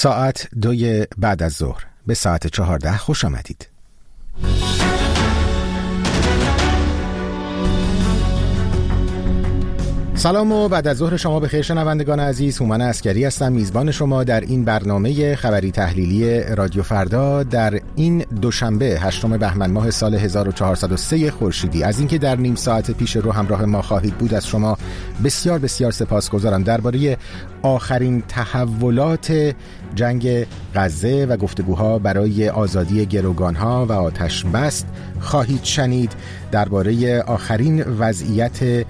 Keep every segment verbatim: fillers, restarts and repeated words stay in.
ساعت دوی بعد از ظهر به ساعت چهارده خوش آمدید. سلام و بعد از ظهر شما بخیر شنوندگان عزیز. هومن عسکری هستم، میزبان شما در این برنامه خبری تحلیلی رادیو فردا در این دوشنبه هشتم بهمن ماه سال هزار و چهارصد و سه خورشیدی. از اینکه در نیم ساعت پیش رو همراه ما خواهید بود از شما بسیار بسیار سپاسگزارم. درباره آخرین تحولات جنگ غزه و گفتگوها برای آزادی گروگانها و آتش بس خواهید شنید. درباره آخرین وضعیت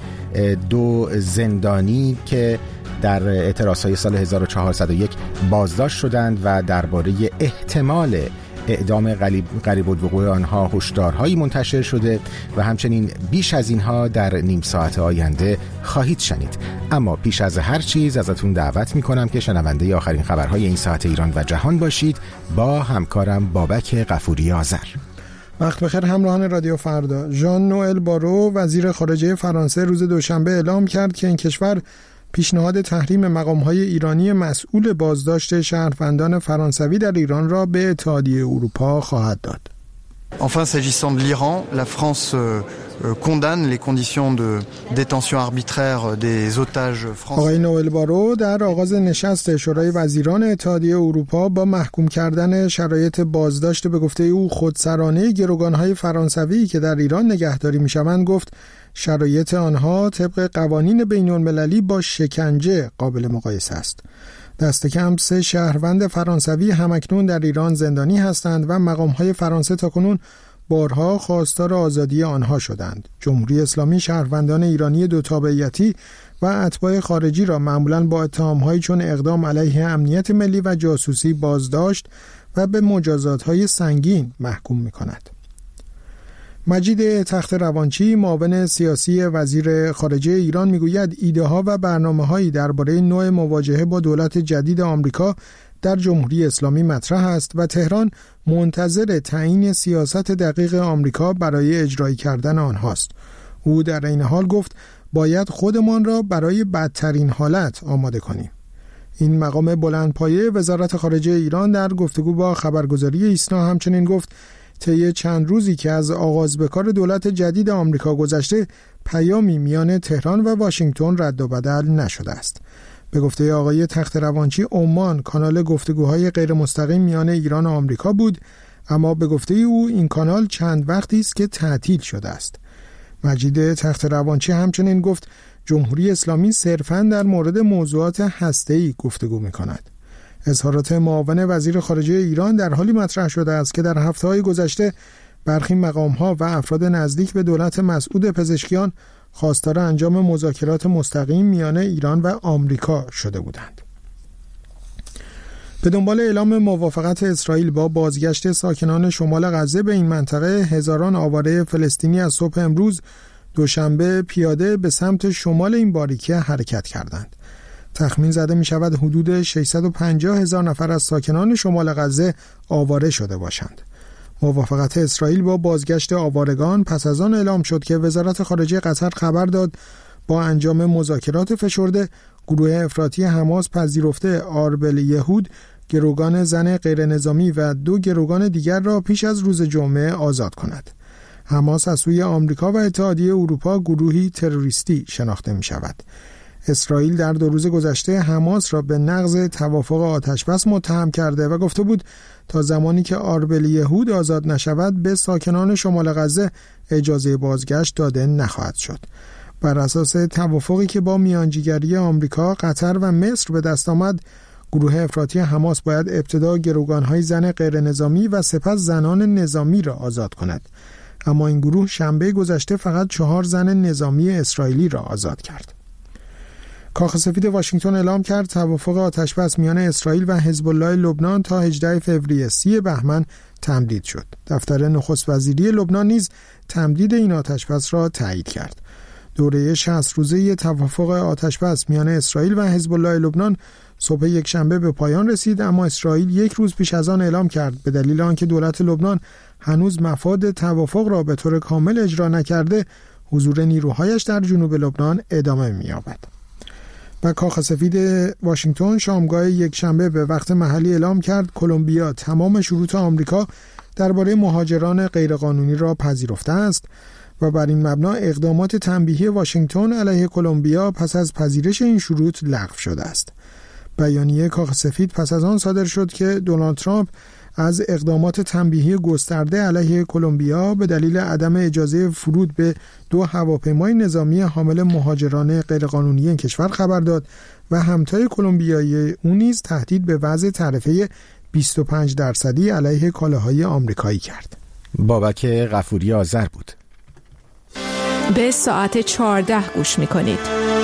دو زندانی که در اعتراضهای سال هزار و چهارصد و یک بازداشت شدند و درباره احتمال اعدام قریب الوقوع آنها هشدارهایی منتشر شده و همچنین بیش از اینها در نیم ساعت آینده خواهید شنید. اما پیش از هر چیز ازتون دعوت میکنم که شنونده آخرین خبرهای این ساعت ایران و جهان باشید با همکارم بابک غفوری آذر. وقت بخیر همراهان رادیو فردا. ژان نوئل بارو وزیر خارجه فرانسه روز دوشنبه اعلام کرد که این کشور پیشنهاد تحریم مقام‌های ایرانی مسئول بازداشت شهروندان فرانسوی در ایران را به اتحادیه اروپا خواهد داد. Enfin, s'agissant de l'Iran, la France euh, condamne les conditions de détention arbitraire des otages français. آقای نوئل بارو در آغاز نشست شورای وزیران اتحادیه اروپا با محکوم کردن شرایط بازداشت به گفته او خودسرانه گروگان‌های فرانسوی که در ایران نگهداری می‌شوند گفت شرایط آنها طبق قوانین بین‌المللی با شکنجه قابل مقایسه است. دست کم سه شهروند فرانسوی همکنون در ایران زندانی هستند و مقام‌های فرانسه تاکنون بارها خواستار آزادی آنها شدند. جمهوری اسلامی شهروندان ایرانی دو تابعیتی و اتباع خارجی را معمولاً با اتهام‌هایی چون اقدام علیه امنیت ملی و جاسوسی بازداشت و به مجازات‌های سنگین محکوم می‌کند. مجید تخت روانچی معاون سیاسی وزیر خارجه ایران میگوید ایده ها و برنامه هایی درباره نوع مواجهه با دولت جدید آمریکا در جمهوری اسلامی مطرح است و تهران منتظر تعیین سیاست دقیق آمریکا برای اجرایی کردن آنهاست. او در این حال گفت باید خودمان را برای بدترین حالت آماده کنیم. این مقام بلندپایه وزارت خارجه ایران در گفتگو با خبرگزاری ایسنا همچنین گفت طی چند روزی که از آغاز به کار دولت جدید آمریکا گذشته پیامی میان تهران و واشنگتن رد و بدل نشده است. به گفته آقای تخت روانچی عمان کانال گفتگوهای غیر مستقیم میان ایران و آمریکا بود، اما به گفته او این کانال چند وقتی است که تعطیل شده است. مجید تخت روانچی همچنین گفت جمهوری اسلامی صرفاً در مورد موضوعات هسته‌ای گفتگو می‌کند. اظهارات معاون وزیر خارجه ایران در حالی مطرح شده است که در هفته‌های گذشته برخی مقام‌ها و افراد نزدیک به دولت مسعود پزشکیان خواستار انجام مذاکرات مستقیم میان ایران و آمریکا شده بودند. به دنبال اعلام موافقت اسرائیل با بازگشت ساکنان شمال غزه به این منطقه، هزاران آواره فلسطینی از صبح امروز دوشنبه پیاده به سمت شمال این باریکه حرکت کردند. تخمین زده می شود حدود ششصد و پنجاه هزار نفر از ساکنان شمال غزه آواره شده باشند. موافقت اسرائیل با بازگشت آوارگان پس از آن اعلام شد که وزارت خارجه قطر خبر داد با انجام مذاکرات فشرده گروه افراطی حماس پذیرفته آربل یهود گروگان زن غیر نظامی و دو گروگان دیگر را پیش از روز جمعه آزاد کند. حماس از سوی آمریکا و اتحادیه اروپا گروهی تروریستی شناخته می شود. اسرائیل در دو روز گذشته حماس را به نقض توافق آتشبس متهم کرده و گفته بود تا زمانی که آربل یهود آزاد نشود به ساکنان شمال غزه اجازه بازگشت داده نخواهد شد. بر اساس توافقی که با میانجیگری آمریکا، قطر و مصر به دست آمد، گروه افراطی حماس باید ابتدا گروگان‌های زن غیر نظامی و سپس زنان نظامی را آزاد کند. اما این گروه شنبه گذشته فقط چهار زن نظامی اسرائیلی را آزاد کرد. کاخ سفید واشنگتن اعلام کرد توافق آتشبس میان اسرائیل و حزب الله لبنان تا هجدهم فوریه سی بهمن تمدید شد. دفتر نخست وزیری لبنان نیز تمدید این آتشبس را تایید کرد. دوره شصت روزه توافق آتشبس میان اسرائیل و حزب الله لبنان صبح یک شنبه به پایان رسید، اما اسرائیل یک روز پیش از آن اعلام کرد به دلیل آنکه دولت لبنان هنوز مفاد توافق را به طور کامل اجرا نکرده حضور نیروهایش در جنوب لبنان ادامه می‌یابد. و کاخ سفید واشنگتن شامگاه یک شنبه به وقت محلی اعلام کرد کلمبیا تمام شروط آمریکا درباره مهاجران غیرقانونی را پذیرفته است و بر این مبنا اقدامات تنبیهی واشنگتن علیه کلمبیا پس از پذیرش این شروط لغو شده است. بیانیه کاخ سفید پس از آن صادر شد که دونالد ترامپ از اقدامات تنبیهی گسترده علیه کلمبیا به دلیل عدم اجازه فرود به دو هواپیمای نظامی حامل مهاجران غیرقانونی این کشور خبر داد و همتای کلمبیایی او نیز تهدید به وضع تعرفه بیست و پنج درصدی علیه کالاهای آمریکایی کرد. بابک غفوری آذر بود. به ساعت چهارده گوش می‌کنید.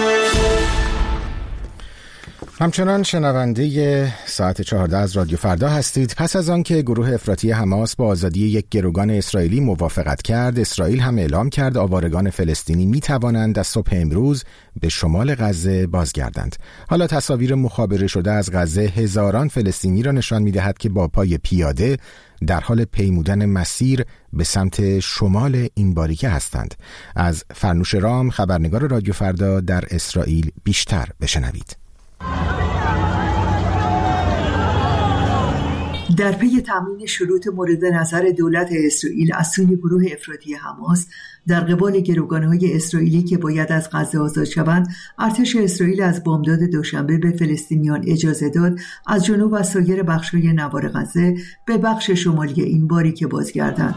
همچنان شنونده ساعت چهارده از رادیو فردا هستید. پس از آن که گروه افراطی حماس با آزادی یک گروگان اسرائیلی موافقت کرد، اسرائیل هم اعلام کرد آوارگان فلسطینی می توانند از صبح امروز به شمال غزه بازگردند. حالا تصاویر مخابره شده از غزه هزاران فلسطینی را نشان می دهد که با پای پیاده در حال پیمودن مسیر به سمت شمال این باریکه هستند. از فرنوش رام، خبرنگار رادیو فردا در اسرائیل، بیشتر بشنوید. در پی تامین شروط مورد نظر دولت اسرائیل از سوی گروه افراطی حماس در قبال گروگان‌های اسرائیلی که باید از غزه آزاد شوند، ارتش اسرائیل از بامداد دوشنبه به فلسطینیان اجازه داد از جنوب و سایر بخش‌های نوار غزه به بخش شمالی این باریکه بازگردند.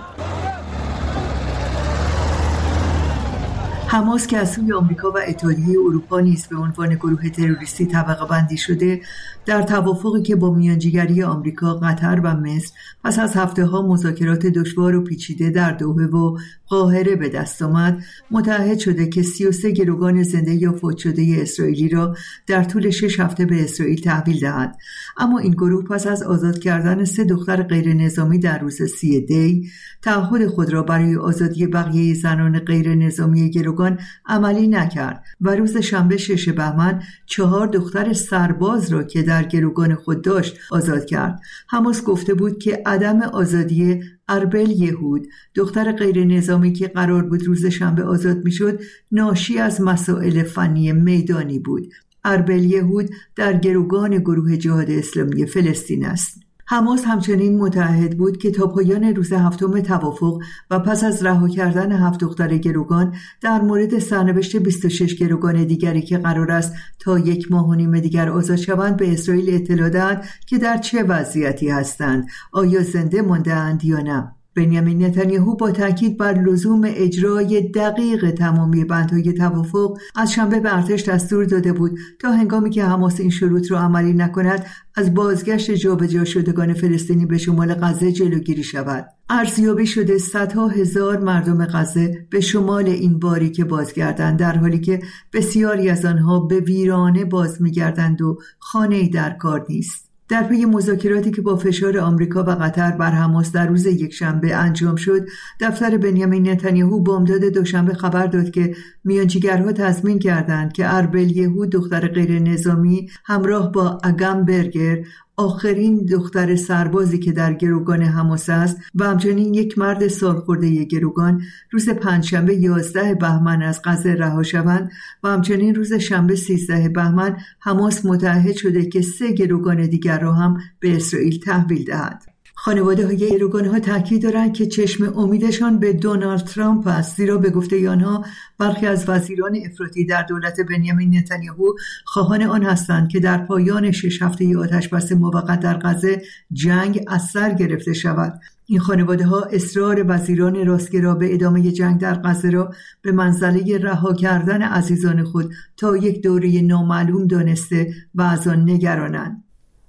حماس که از سوی آمریکا و اتحادیه اروپا نیز به عنوان گروه تروریستی طبقه بندی شده، در توافقی که با میانجیگری آمریکا، قطر و مصر پس از هفته‌ها مذاکرات دشوار و پیچیده در دوحه و قاهره به دست آمد، متعهد شده که سی و سه گروگان زنده یا فوت شده اسرائیلی را در طول شش هفته به اسرائیل تحویل دهد. اما این گروه پس از آزاد کردن سه دختر غیر نظامی در روز سی دی، تعهد خود را برای آزادی بقیه زنان غیر نظامی گروگان عملی نکرد و روز شنبه شش بهمن چهار دختر سرباز را که در گروگان خود داشت آزاد کرد. حماس گفته بود که عدم آزادی اربل یهود، دختر غیر نظامی که قرار بود روز شنبه آزاد میشد، ناشی از مسائل فنی میدانی بود. اربل یهود در گروگان گروه جهاد اسلامی فلسطین است. حماس همچنین متعهد بود که تا پایان روز هفتم توافق و پس از رها کردن هفت دختر گروگان در مورد سرنوشت بیست و شش گروگان دیگری که قرار است تا یک ماه و نیم دیگر آزاد شوند به اسرائیل اطلاع دهد که در چه وضعیتی هستند، آیا زنده مانده‌اند یا نه. بنیامین نتانیاهو با تاکید بر لزوم اجرای دقیق تمامی بندهای توافق از شنبه به ارتش دستور داده بود تا هنگامی که حماس این شروط را عملی نکند از بازگشت جابجا شدگان فلسطینی به شمال غزه جلوگیری شود. ارزیابی شده صدها هزار مردم غزه به شمال این باریکه بازگردند، در حالی که بسیاری از آنها به ویرانه باز می‌گردند و خانه‌ای در کار نیست. در پی مذاکراتی که با فشار آمریکا و قطر بر حماس در روز یکشنبه انجام شد، دفتر بنیامین نتانیاهو بامداد دوشنبه خبر داد که میانجیگرها تضمین کردند که اربل یهود، دختر غیر نظامی، همراه با اگم برگر، آخرین دختر سربازی که در گروگان حماس است و همچنین یک مرد سالخورده گروگان، روز پنجشنبه یازده بهمن از غزه رها شوند و همچنین روز شنبه سیزده بهمن حماس متعهد شده که سه گروگان دیگر را هم به اسرائیل تحویل دهد. خانواده های گروگان‌ها تاکید دارند که چشم امیدشان به دونالد ترامپ است، زیرا به گفته آنها برخی از وزیران افراطی در دولت بنیامین نتانیاهو خواهان آن هستند که در پایان شش هفته آتشبس موقت در غزه جنگ از سر گرفته شود. این خانواده ها اصرار وزیران راستگرا به ادامه جنگ در غزه را به منزله رها کردن عزیزان خود تا یک دوره نامعلوم دانسته و از آن نگرانند.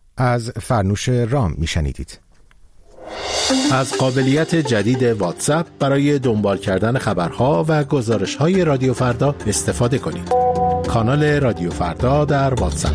از فرنوش رام میشنیدید. از قابلیت جدید واتساپ برای دنبال کردن خبرها و گزارش‌های رادیو فردا استفاده کنید. کانال رادیو فردا در واتساپ.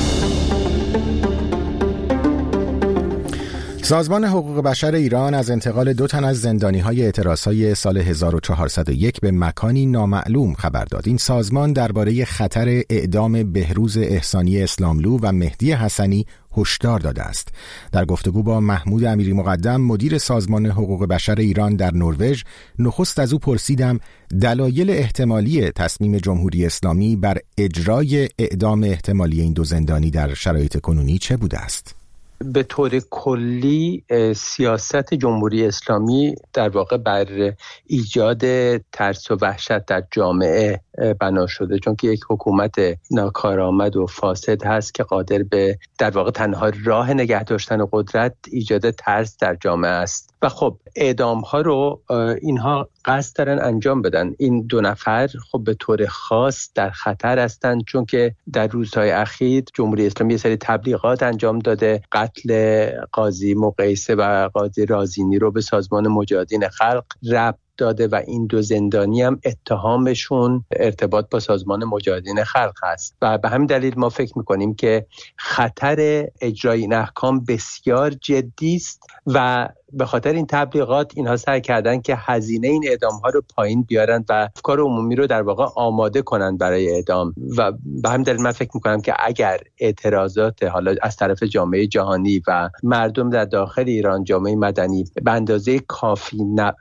سازمان حقوق بشر ایران از انتقال دو تن از زندانی‌های اعتراض‌های سال هزار و چهارصد و یک به مکانی نامعلوم خبر داد. این سازمان درباره خطر اعدام بهروز احسانی اسلاملو و مهدی حسنی هشدار داده است. در گفتگو با محمود امیری مقدم مدیر سازمان حقوق بشر ایران در نروژ، نخست از او پرسیدم دلایل احتمالی تصمیم جمهوری اسلامی بر اجرای اعدام احتمالی این دو زندانی در شرایط کنونی چه بوده است؟ به طور کلی سیاست جمهوری اسلامی در واقع بر ایجاد ترس و وحشت در جامعه بنا شده، چون که یک حکومت ناکارآمد و فاسد هست که قادر به در واقع تنها راه نگه داشتن قدرت ایجاد ترس در جامعه است. و خب اعدام ها رو اینها قصد دارن انجام بدن. این دو نفر خب به طور خاص در خطر هستند، چون که در روزهای اخیر جمهوری اسلامی یه سری تبلیغات انجام داده. قتل قاضی مقیسه و قاضی رازینی رو به سازمان مجاهدین خلق ربط داده و این دو زندانی هم اتهامشون ارتباط با سازمان مجاهدین خلق است و به همین دلیل ما فکر میکنیم که خطر اجرای این احکام بسیار جدی است و به خاطر این تبلیغات اینها سعی کردن که هزینه این اعدام ها رو پایین بیارن و افکار عمومی رو در واقع آماده کنن برای اعدام. و به همین دلیل من فکر میکنم که اگر اعتراضات حالا از طرف جامعه جهانی و مردم در داخل ایران، جامعه مدنی به اندازه کافی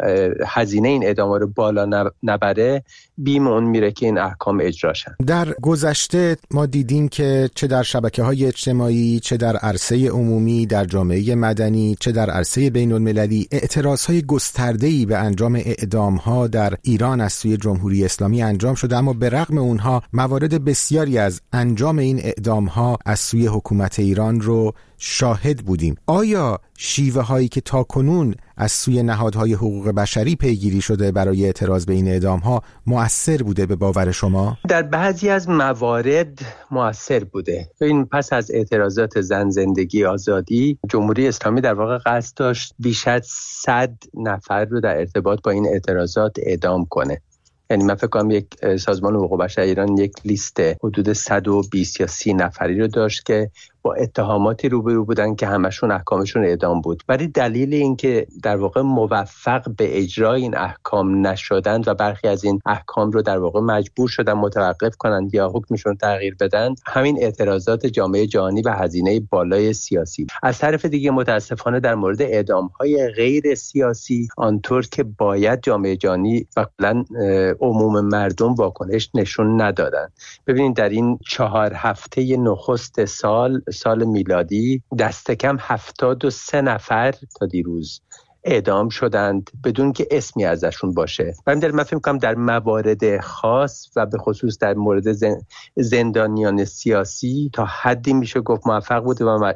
هزینه این اعدام ها رو بالا نبره، بیم اون میره که این احکام اجرا شن. در گذشته ما دیدیم که چه در شبکه‌های اجتماعی، چه در عرصه عمومی، در جامعه مدنی، چه در عرصه بین‌المللی اعتراضهای گسترده‌ای به انجام اعدام‌ها در ایران از سوی جمهوری اسلامی انجام شده، اما به رغم اونها موارد بسیاری از انجام این اعدام‌ها از سوی حکومت ایران رو شاهد بودیم. آیا شیوه هایی که تاکنون از سوی نهادهای حقوق بشری پیگیری شده برای اعتراض به این اعدام ها مؤثر بوده به باور شما؟ در بعضی از موارد مؤثر بوده. این پس از اعتراضات زن زندگی آزادی، جمهوری اسلامی در واقع قصد داشت بیش از صد نفر رو در ارتباط با این اعتراضات اعدام کنه. یعنی من فکر کنم یک سازمان حقوق بشر ایران یک لیست حدود صد و بیست یا سی نفری رو داشت که با اتهاماتی روبرو بودن که همشون احکامشون اعدام بود. ولی دلیل این که در واقع موفق به اجرای این احکام نشدند و برخی از این احکام رو در واقع مجبور شدن متوقف کنند یا حکمشون تغییر بدن، همین اعتراضات جامعه جهانی و هزینه بالای سیاسی. از طرف دیگه متاسفانه در مورد اعدام‌های غیر سیاسی، آنطور که باید جامعه جهانی و کلاً عموم مردم واکنش نشون ندادن. ببینید در این چهار هفته نخست سال سال میلادی دست کم هفتاد و سه نفر تا دیروز اعدام شدند بدون که اسمی ازشون باشه. من در من فکر می‌کنم در موارد خاص و به خصوص در مورد زندانیان سیاسی تا حدی میشه گفت موفق بوده و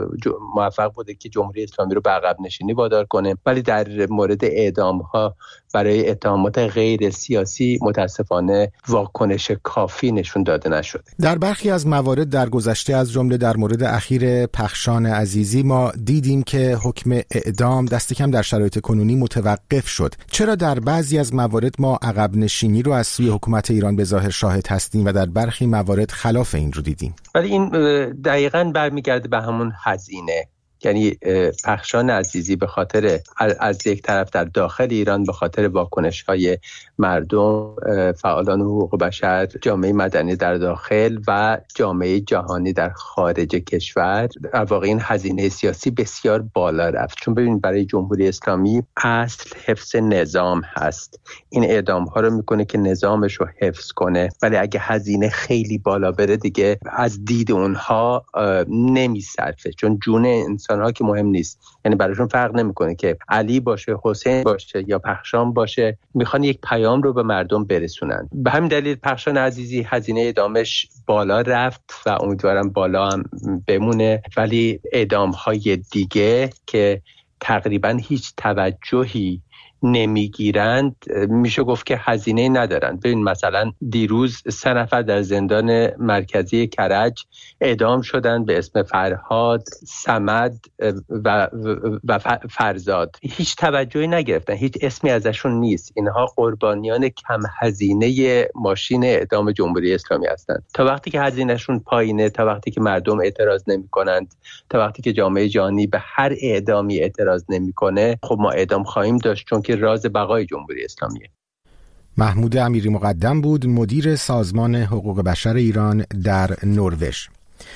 موفق بوده که جمهوری اسلامی رو به عقب نشینی وادار کنه، ولی در مورد اعدام‌ها برای اتهامات غیر سیاسی متاسفانه واکنش کافی نشون داده نشده. در برخی از موارد در گذشته، از جمله در مورد اخیر پخشان عزیزی، ما دیدیم که حکم اعدام دست کم در شرایط کنونی متوقف شد. چرا در بعضی از موارد ما عقب نشینی رو از سوی حکومت ایران به ظاهر شاهد هستیم و در برخی موارد خلاف این رو دیدیم؟ ولی این دقیقاً برمیگرده به همون هزینه. یعنی پخشان عزیزی به خاطر از یک طرف در داخل ایران به خاطر واکنش‌های مردم، فعالان حقوق بشر، جامعه مدنی در داخل و جامعه جهانی در خارج کشور، در واقع این هزینه سیاسی بسیار بالا رفت. چون ببینید برای جمهوری اسلامی اصل حفظ نظام هست. این اعدام‌ها رو میکنه که نظامش رو حفظ کنه، ولی اگه هزینه خیلی بالا بره دیگه از دید اونها نمیصرفه، چون جون انسان‌ها که مهم نیست. یعنی براشون فرق نمیکنه که علی باشه، حسین باشه یا پخشان باشه، میخوان یک پیام رو به مردم برسونن. به همین دلیل پخشان عزیزی هزینه اعدامش بالا رفت و امیدوارم بالا هم بمونه، ولی اعدام‌های دیگه که تقریبا هیچ توجهی نمیگیرند میشه گفت که هزینه ندارن. ببین مثلا دیروز سه نفر در زندان مرکزی کرج اعدام شدن به اسم فرهاد، صمد و, و فرزاد. هیچ توجهی نگرفتن، هیچ اسمی ازشون نیست. اینها قربانیان کم هزینه ماشین اعدام جمهوری اسلامی هستند. تا وقتی که هزینهشون پایینه، تا وقتی که مردم اعتراض نمی کنند، تا وقتی که جامعه جهانی به هر اعدامی اعتراض نمیکنه، خب ما اعدام خواهیم داشت، چون که راز بقای جمهوری اسلامیه. محمود امیری مقدم بود، مدیر سازمان حقوق بشر ایران در نروژ.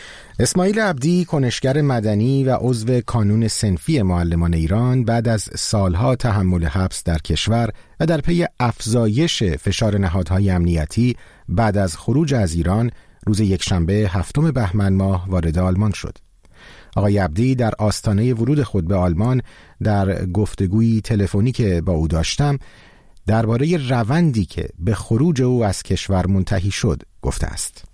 اسماعیل عبدی، کنشگر مدنی و عضو کانون صنفی معلمان ایران، بعد از سالها تحمل حبس در کشور و در پی افزایش فشار نهادهای امنیتی بعد از خروج از ایران، روز یکشنبه هفتم بهمن ماه وارد آلمان شد. آقای عبدی در آستانه ورود خود به آلمان در گفتگویی تلفنی که با او داشتم درباره روندی که به خروج او از کشور منتهی شد گفته است.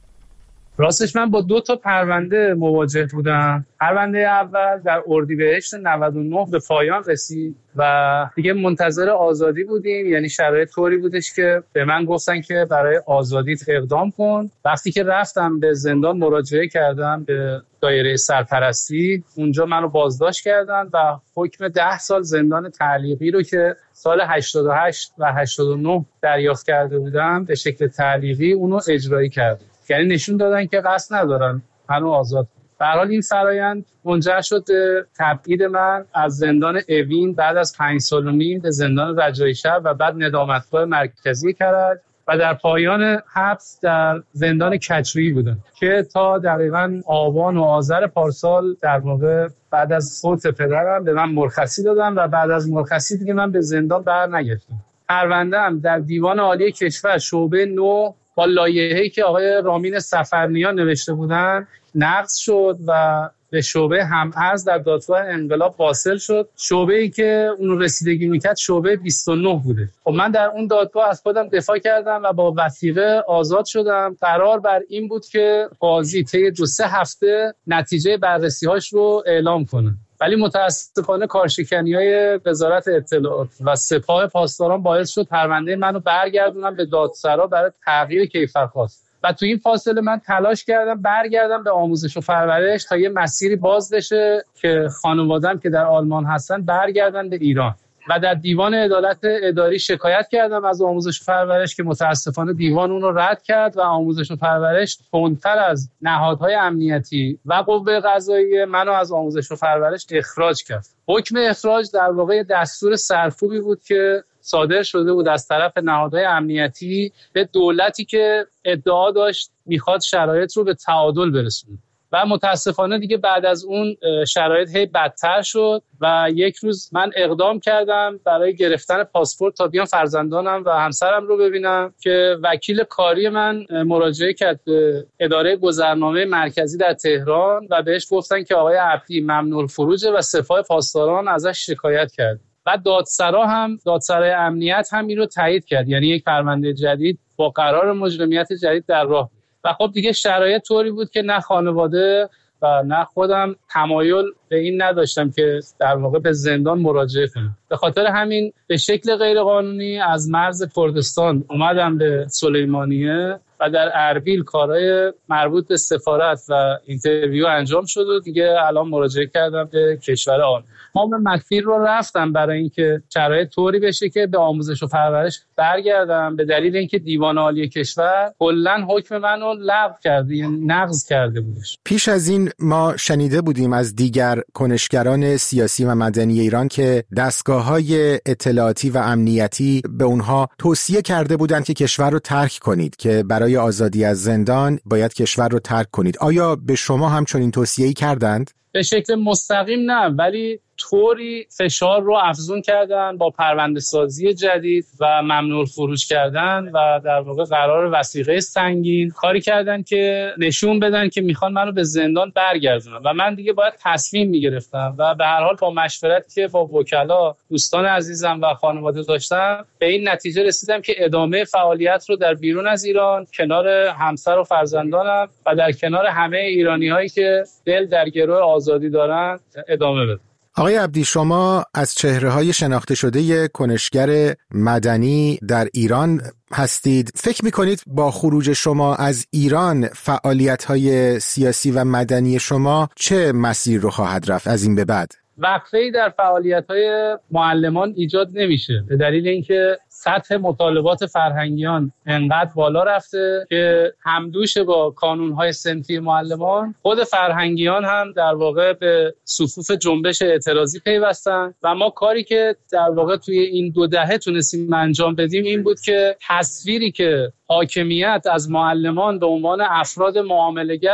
راستش من با دو تا پرونده مواجه بودم. پرونده اول در اردیبهشت نود و نه به پایان رسید و دیگه منتظر آزادی بودیم. یعنی شرایط طوری بودش که به من گفتن که برای آزادیت اقدام کن. وقتی که رفتم به زندان مراجعه کردم به دایره سرپرستی، اونجا منو بازداشت کردن و حکم ده سال زندان تعلیقی رو که سال هشتاد و هشت و هشتاد و نه دریافت کرده بودم به شکل تعلیقی اونو اجرایی کردم. یعنی نشون دادن که قصد ندارن منو آزاد. به هر حال این فرآیند منجر شد به تبعید من از زندان اوین بعد از پنج سال و نیم به زندان رجایی شهر و بعد ندامتگاه مرکزی کرد و در پایان حبس در زندان کجرویی بودم که تا دقیقاً آبان و آذر پارسال در واقع بعد از فوت پدرم به من مرخصی دادن و بعد از مرخصی دیگه من به زندان بر نگشتم. پرونده‌ام در دیوان عالی کشور شعبه نو با لایحه‌ای که آقای رامین سفرنیا نوشته بودن نقض شد و به شعبه هم‌ارز در دادگاه انقلاب واصل شد. شعبه‌ای که اون رسیدگی میکرد شعبه بیست و نه بوده. خب من در اون دادگاه از خودم دفاع کردم و با وثیقه آزاد شدم. قرار بر این بود که قاضی طی دو سه هفته نتیجه بررسی‌هاش رو اعلام کنه. ولی متاسفانه کارشکنی‌های وزارت اطلاعات و سپاه پاسداران باعث شد پرونده منو برگردونم به دادسرا برای تغییر کیفرخواست. و تو این فاصله من تلاش کردم برگردم به آموزش و پرورش تا یه مسیری باز بشه که خانواده‌ام که در آلمان هستن برگردن به ایران. و در دیوان عدالت اداری شکایت کردم از آموزش و پرورش که متاسفانه دیوان اون رو رد کرد و آموزش و پرورش تندتر از نهادهای امنیتی و قوه قضاییه منو از آموزش و پرورش اخراج کرد. حکم اخراج در واقع دستور سرکوبی بود که صادر شده بود از طرف نهادهای امنیتی به دولتی که ادعا داشت میخواد شرایط رو به تعادل برسونه. و متاسفانه دیگه بعد از اون شرایط هی بدتر شد و یک روز من اقدام کردم برای گرفتن پاسپورت تا بیام فرزندانم و همسرم رو ببینم که وکیل کاری من مراجعه کرد به اداره گذرنامه مرکزی در تهران و بهش گفتن که آقای عبدی ممنوع الخروجه و سپاه پاسداران ازش شکایت کرد. و دادسرا هم دادسرای امنیت هم این رو تایید کرد. یعنی یک پرونده جدید با قرار مجرمیت جدید در راه. و خب دیگه شرایط طوری بود که نه خانواده و نه خودم تمایل به این نداشتم که در واقع به زندان مراجعه کنم. به خاطر همین به شکل غیرقانونی از مرز کردستان اومدم به سلیمانیه و در اربیل کارهای مربوط به سفارت و اینترویو انجام شد و دیگه الان مراجعه کردم به کشور آن. ما به مکفیر رو رفتم برای اینکه شرایط طوری بشه که به آموزش و پرورش برگردم، به دلیل اینکه دیوان عالی کشور کلاً حکم منو لغو کرده، یعنی نقض کرده بودش. پیش از این ما شنیده بودیم از دیگر کنشگران سیاسی و مدنی ایران که دستگاه‌های اطلاعاتی و امنیتی به اونها توصیه کرده بودند که کشور رو ترک کنید، که برای آزادی از زندان باید کشور رو ترک کنید. آیا به شما هم چنین توصیه‌ای کردند؟ به شکل مستقیم نه، ولی طوری فشار رو افزون کردن با پرونده سازی جدید و ممنوع فروش کردن و در واقع قرار وثیقه سنگین کاری کردن که نشون بدن که میخوان منو به زندان برگردونن و من دیگه باید تصمیم میگرفتم و به هر حال با مشورتی که با وکلا دوستان عزیزم و خانواده داشتم به این نتیجه رسیدم که ادامه فعالیت رو در بیرون از ایران کنار همسر و فرزندانم و در کنار همه ایرانی‌هایی که دل در گروه آزادی دارن ادامه بدم. آقای عبدی، شما از چهره‌های شناخته شده کنشگر مدنی در ایران هستید. فکر می‌کنید با خروج شما از ایران فعالیت‌های سیاسی و مدنی شما چه مسیر رو خواهد رفت از این به بعد؟ وقفه‌ای در فعالیت‌های معلمان ایجاد نمیشه به دلیل اینکه سطح مطالبات فرهنگیان انقدر بالا رفته که همدوش با کانون‌های صنفی معلمان، خود فرهنگیان هم در واقع به صفوف جنبش اعتراضی پیوستن و ما کاری که در واقع توی این دو دهه تونستیم انجام بدیم این بود که تصویری که حاکمیت از معلمان به عنوان افراد معامله‌گر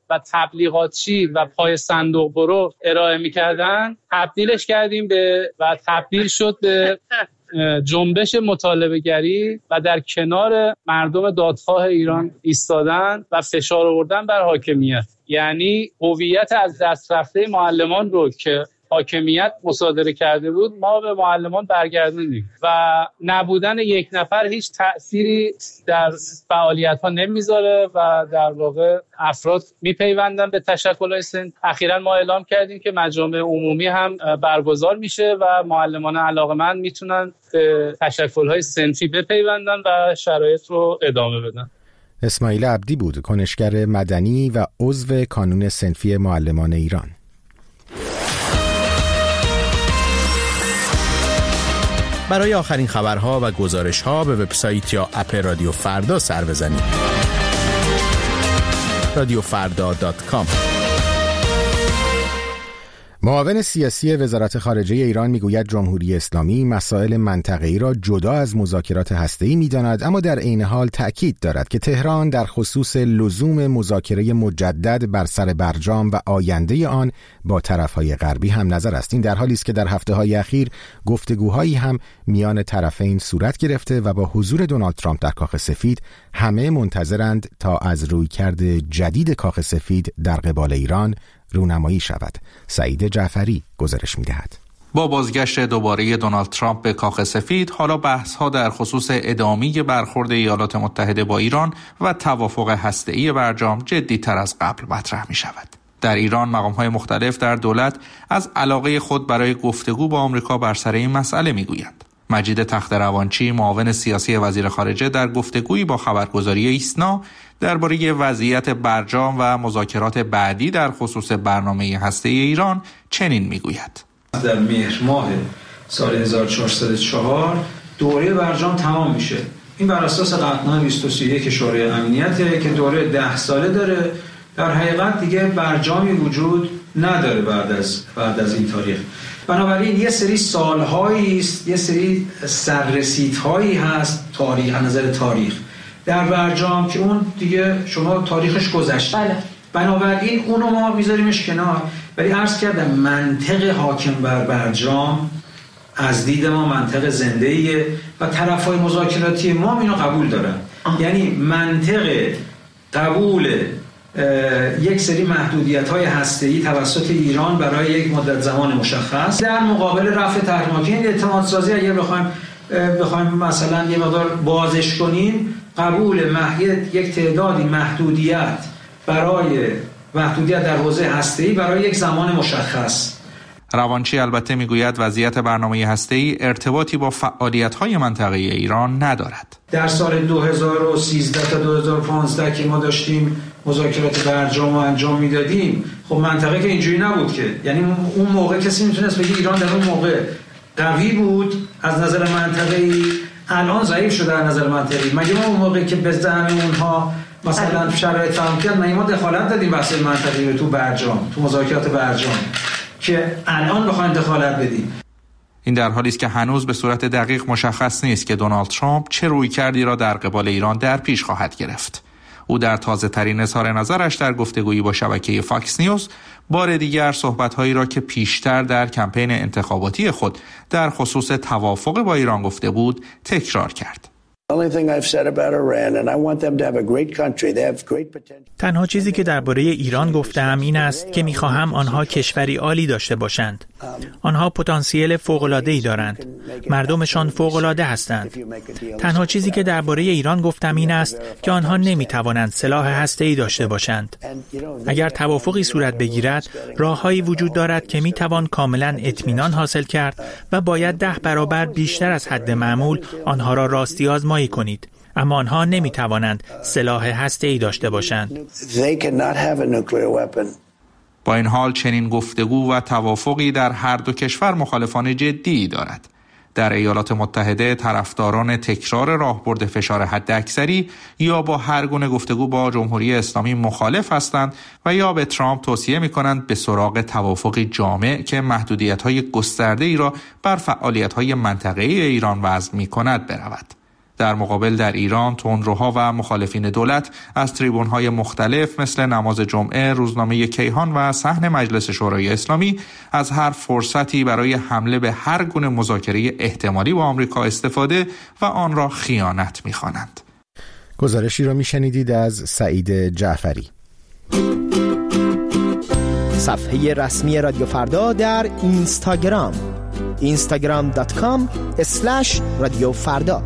و تبلیغاتچی و پای صندوق برو ارائه می‌کردن تبدیلش کردیم به و تبدیل شد به جنبش مطالبه گری و در کنار مردم دادخواه ایران ایستادن و فشار آوردن بر حاکمیت. یعنی هویت از دست رفته معلمان رو که حاکمیت مصادره کرده بود ما به معلمان برگردوندیم و نبودن یک نفر هیچ تأثیری در فعالیت‌ها نمیذاره و در واقع افراد میپیوندن به تشکل‌های سن. اخیراً ما اعلام کردیم که مجامع عمومی هم برگزار میشه و معلمان علاقه‌مند میتونن به تشکل‌های صنفی بپیوندن و شرایط رو ادامه بدن. اسماعیل عبدی بود، کنشگر مدنی و عضو کانون صنفی معلمان ایران. برای آخرین خبرها و گزارش‌ها به وبسایت یا اپ رادیو فردا سر بزنید. رادیو فردا دات کام. معاون سیاسی وزارت خارجه ایران میگوید جمهوری اسلامی مسائل منطقه‌ای را جدا از مذاکرات هسته‌ای می‌داند، اما در عین حال تأکید دارد که تهران در خصوص لزوم مذاکره مجدد بر سر برجام و آینده آن با طرف‌های غربی هم نظر است. این در حالی است که در هفته‌های اخیر گفتگوهایی هم میان طرفین صورت گرفته و با حضور دونالد ترامپ در کاخ سفید همه منتظرند تا از رویکرد جدید کاخ سفید در قبال ایران رونمایی شود. سعید جعفری گزارش می‌دهد. با بازگشت دوباره دونالد ترامپ به کاخ سفید، حالا بحث‌ها در خصوص ادامه برخورد ایالات متحده با ایران و توافق هسته‌ای برجام جدی‌تر از قبل مطرح می‌شود. در ایران مقام‌های مختلف در دولت از علاقه خود برای گفتگو با آمریکا بر سر این مسئله می‌گویند. مجید تخت‌روانچی، معاون سیاسی وزیر خارجه، در گفتگویی با خبرگزاری ایسنا درباره وضعیت برجام و مذاکرات بعدی در خصوص برنامه هسته‌ای ایران چنین میگوید: در مهر ماه سال هزار و چهارصد و چهار دوره برجام تمام میشه. این بر اساس قطعنامه بیست و یک شورای امنیته که دوره ده ساله داره. در حقیقت دیگه برجامی وجود نداره بعد از بعد از این تاریخ. بنابراین یه سری سالهایی است، یه سری سررسیدهایی هست تاریخ، از نظر تاریخ در برجام که اون دیگه شما تاریخش گذشته. بله. بنابراین اونو ما میذاریمش کنار، ولی عرض کردم منطق حاکم بر برجام از دید ما منطق زنده‌ایه و طرفای مذاکراتی ما اینو قبول دارن. آه. یعنی منطق قبول یک سری محدودیت‌های هسته‌ای توسط ایران برای یک مدت زمان مشخص در مقابل رفع تحریمات. این اعتمادسازی اگه بخوایم بخوایم مثلا یه مقدار بازش کنیم، قبول محیط یک تعدادی محدودیت برای محدودیت در حوزه هسته‌ای برای یک زمان مشخص. روانچی البته میگوید وضعیت برنامه هسته‌ای ارتباطی با فعالیت‌های منطقه‌ای ایران ندارد. در سال دو هزار و سیزده تا دو هزار و پانزده که ما داشتیم مذاکرات برجام رو انجام میدادیم، خب منطقه که اینجوری نبود که، یعنی اون موقع کسی میتونست بگه ایران در اون موقع قوی بود از نظر منطقه‌ای، الان ضعیف شده از نظر منطقه‌ای. مگه ما اون موقع که به ذهن اونها مثلا شرایط فهم کرد، مگه ما دخالت دادیم بحث منطقه‌ای رو تو برجام، تو مذاکرات برجام که الان بخوایم دخالت بدیم؟ این در حالی است که هنوز به صورت دقیق مشخص نیست که دونالد ترامپ چه رویکردی را در قبال ایران در پیش خواهد گرفت. او در تازه ترین اظهار نظرش در گفتگویی با شبکه فاکس نیوز بار دیگر صحبت‌هایی را که پیشتر در کمپین انتخاباتی خود در خصوص توافق با ایران گفته بود تکرار کرد. تنها چیزی که درباره ایران گفتم این است که می‌خواهم آنها کشوری عالی داشته باشند. آنها پتانسیل فوق‌العاده‌ای دارند. مردمشان فوق‌العاده هستند. تنها چیزی که درباره ایران گفتم این است که آنها نمی‌توانند سلاح هسته‌ای داشته باشند. اگر توافقی صورت بگیرد، راه‌هایی وجود دارد که می‌توان کاملاً اطمینان حاصل کرد و باید ده برابر بیشتر از حد معمول آنها را راستی آزمایی کنید. اما آنها نمی‌توانند سلاح هسته‌ای داشته باشند. با این حال چنین گفتگو و توافقی در هر دو کشور مخالفان جدی دارد. در ایالات متحده طرفداران تکرار راهبرد فشار حداکثری یا با هر گونه گفتگو با جمهوری اسلامی مخالف هستند و یا به ترامپ توصیه می‌کنند به سراغ توافقی جامع که محدودیت‌های گسترده‌ای را بر فعالیت‌های منطقه‌ای ایران وضع می‌کند برود. در مقابل در ایران تندروها و مخالفین دولت از تریبون‌های مختلف مثل نماز جمعه، روزنامه کیهان و صحن مجلس شورای اسلامی از هر فرصتی برای حمله به هر گونه مذاکره احتمالی با آمریکا استفاده و آن را خیانت می‌خوانند. گزارشی را می‌شنیدید از سعید جعفری. صفحه رسمی رادیو فردا در اینستاگرام اینستاگرام دات کام اسلش رادیو فردا.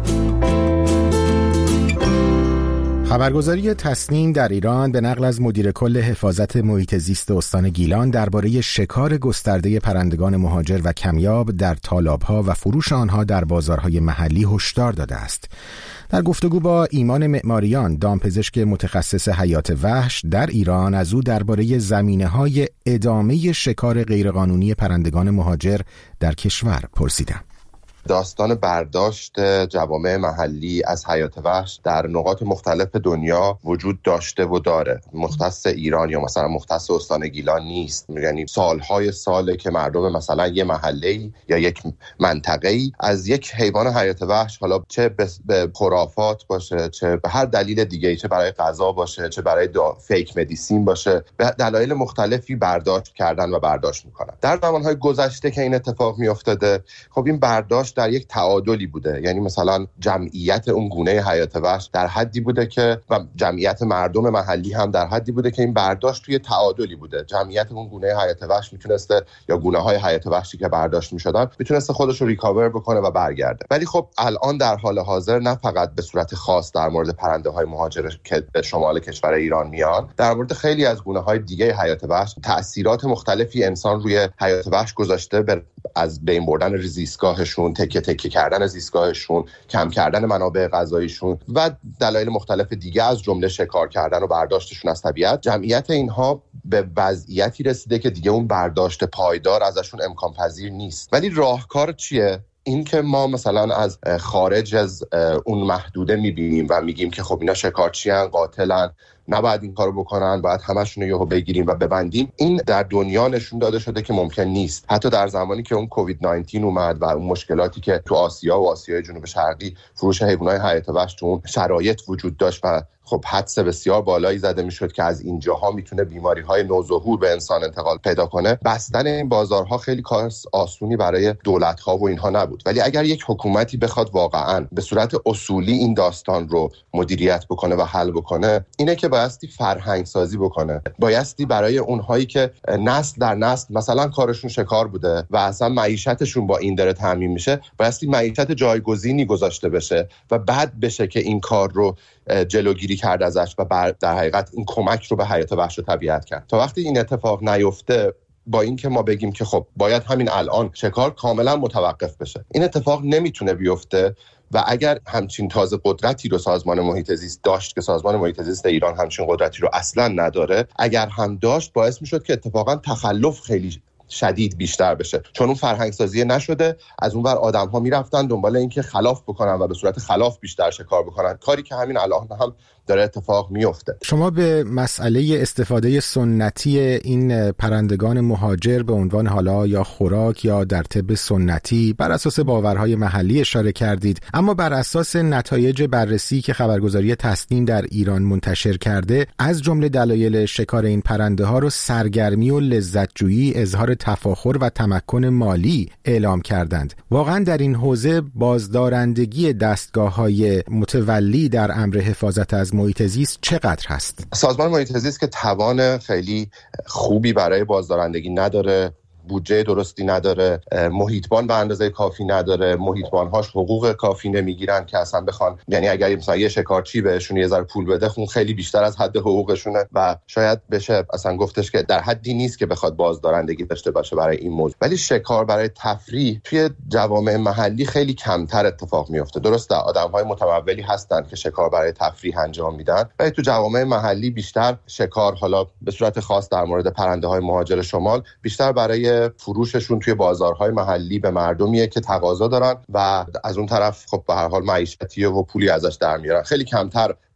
خبرگزاری تصنیم در ایران به نقل از مدیر کل حفاظت محیط زیست استان گیلان درباره شکار گسترده پرندگان مهاجر و کمیاب در تالاب‌ها و فروش آنها در بازارهای محلی هشدار داده است. در گفتگو با ایمان معماریان، دامپزشک متخصص حیات وحش در ایران، از او درباره زمینه‌های ادامه شکار غیرقانونی پرندگان مهاجر در کشور پرسیدم. داستان برداشت جوامع محلی از حیات وحش در نقاط مختلف دنیا وجود داشته و داره. مختص ایران یا مثلا مختص استان گیلان نیست. یعنی سالهای ساله که مردم مثلا یه محله‌ای یا یک منطقه‌ای از یک حیوان حیات وحش، حالا چه به خرافات باشه، چه به هر دلیل دیگه‌ای، چه برای غذا باشه، چه برای فیک مدیسین باشه، به دلایل مختلفی برداشت کردن و برداشت میکنن. در زمانهای گذشته که این اتفاق میافتاده، خب این برداشت در یک تعادلی بوده. یعنی مثلا جمعیت اون گونه حیات وحش در حدی بوده که و جمعیت مردم محلی هم در حدی بوده که این برداشت توی تعادلی بوده. جمعیت اون گونه حیات وحش میتونسته، یا گونه های حیات وحشی که برداشت میشدن، میتونسته خودش رو ریکاور بکنه و برگرده. ولی خب الان در حال حاضر نه فقط به صورت خاص در مورد پرنده های مهاجر که به شمال کشور ایران میان، در مورد خیلی از گونه های دیگه حیات وحش تأثیرات مختلفی انسان روی حیات وحش گذاشته، از بین بردن زیستگاهشون، تکه تکه کردن زیستگاهشون، کم کردن منابع غذاییشون و دلایل مختلف دیگه از جمله شکار کردن و برداشتشون از طبیعت. جمعیت اینها به وضعیتی رسیده که دیگه اون برداشت پایدار ازشون امکان پذیر نیست. ولی راهکار چیه؟ این که ما مثلا از خارج از اون محدوده میبینیم و میگیم که خب اینا شکارچیان، قاتلن، نباید این کارو بکنن، باید همشون رو یهو بگیریم و ببندیم. این در دنیا نشون داده شده که ممکن نیست. حتی در زمانی که اون کووید نوزده اومد و اون مشکلاتی که تو آسیا و آسیای جنوب شرقی فروش حیوانات حیات وحش تو اون شرایط وجود داشت و خب حدس بسیار بالایی زده میشد که از اینجاها میتونه بیماری‌های نوظهور به انسان انتقال پیدا کنه، بستن این بازارها خیلی کار آسونی برای دولت‌ها و اینها نبود. ولی اگر یک حکومتی بخواد واقعاً به صورت اصولی این داستان رو مدیریت بکنه و حل بکنه، اینه که بایستی فرهنگ سازی بکنه. بایستی برای اونهایی که نسل در نسل مثلا کارشون شکار بوده و اصلا معیشتشون با این داره تامین میشه، بایستی معیشت جایگزینی گذاشته بشه و بعد بشه که این کار رو جلوگیری کرد ازش و در حقیقت این کمک رو به حیات وحش و طبیعت کرد. تا وقتی این اتفاق نیفته، با این که ما بگیم که خب باید همین الان شکار کاملا متوقف بشه، این اتفاق نمیتونه بیفته. و اگر همچین تازه قدرتی رو سازمان محیط زیست داشت، که سازمان محیط زیست ایران همچین قدرتی رو اصلا نداره، اگر هم داشت باعث میشد که اتفاقا تخلف خیلی شدید بیشتر بشه، چون اون فرهنگ سازی نشده. از اون ور آدم ها میرفتن دنبال این که خلاف بکنن و به صورت خلاف بیشتر شکار بکنن، کاری که همین الان هم داره اتفاق میفته. شما به مسئله استفاده سنتی این پرندگان مهاجر به عنوان حالا یا خوراک یا در طب سنتی بر اساس باورهای محلی اشاره کردید، اما بر اساس نتایج بررسی که خبرگزاری تصنیم در ایران منتشر کرده، از جمله دلایل شکار این پرنده ها رو سرگرمی و لذتجویی، اظهار تفاخر و تمکن مالی اعلام کردند. واقعا در این حوزه بازدارندگی دستگاه‌های متولی در امر حفاظت از محیط زیست چقدر هست؟ سازمان محیط زیست که توان خیلی خوبی برای بازدارندگی نداره، بودجه درستی نداره، محیطبان به اندازه کافی نداره، محیطبان‌هاش حقوق کافی نمیگیرن که اصلا بخوان، یعنی اگر مثلا یه شکارچی بهشون یه ذره پول بده، خون خیلی بیشتر از حد حقوقشونه و شاید بشه اصلا گفتش که در حدی نیست که بخواد بازدارندگی داشته باشه برای این موضوع. ولی شکار برای تفریح توی جوامع محلی خیلی کمتر اتفاق میفته. درسته آدم‌های متمولی هستن که شکار برای تفریح انجام میدن، ولی تو جوامع محلی بیشتر شکار، حالا به صورت خاص در مورد پرنده‌های مهاجر شمال، بیشتر برای فروششون توی بازارهای محلی به مردمیه که تقاضا دارن و از اون طرف خب به هر حال معیشتیه و پولی ازش در میارن. خیلی کمتر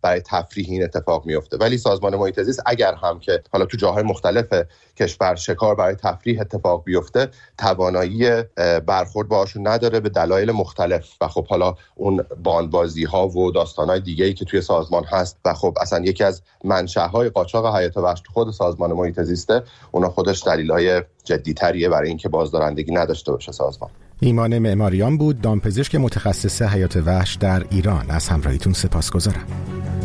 برای تفریح این اتفاق میفته. ولی سازمان محیط زیست اگر هم که حالا تو جاهای مختلف کشور شکار برای تفریح اتفاق بیفته توانایی برخورد باهاشون نداره به دلایل مختلف و خب حالا اون باندبازی ها و داستانهای دیگه‌ای که توی سازمان هست و خب اصلا یکی از منشأهای قاچاق حیات وحش تو خود سازمان محیط زیسته، اونا خودش دلایل جدی‌تریه برای اینکه بازدارندگی نداشته باشه سازمان. ایمان معماریان بود، دامپزشک متخصص حیات وحش در ایران. از همراهیتون سپاسگزارم.